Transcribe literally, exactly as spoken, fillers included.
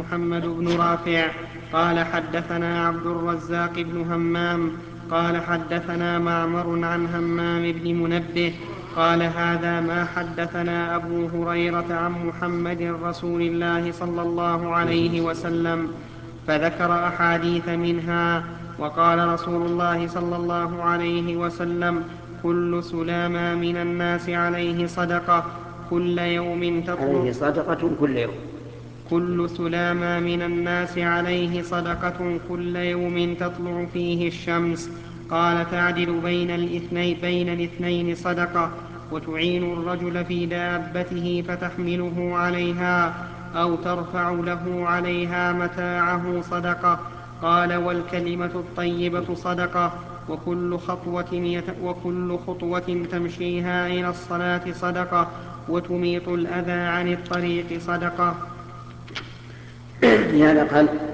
محمد بن رافع قال حدثنا عبد الرزاق بن همام قال حدثنا معمر عن همام بن منبه قال هذا ما حدثنا أبو هريرة عن محمد رسول الله صلى الله عليه وسلم، فذكر أحاديث منها. وقال رسول الله صلى الله عليه وسلم: كل سلامة من الناس عليه صدقة كل يوم تطلع عليه صدقة كل يوم. كل سلامة من الناس عليه صدقة كل يوم تطلع فيه الشمس. قال: تعدل بين الاثنين, بين الاثنين صدقة، وتعين الرجل في دابته فتحمله عليها أو ترفع له عليها متاعه صدقة. قال: والكلمة الطيبة صدقة، وكل خطوة, يت... وكل خطوة تمشيها إلى الصلاة صدقة، وتميط الأذى عن الطريق صدقة. لهذا قال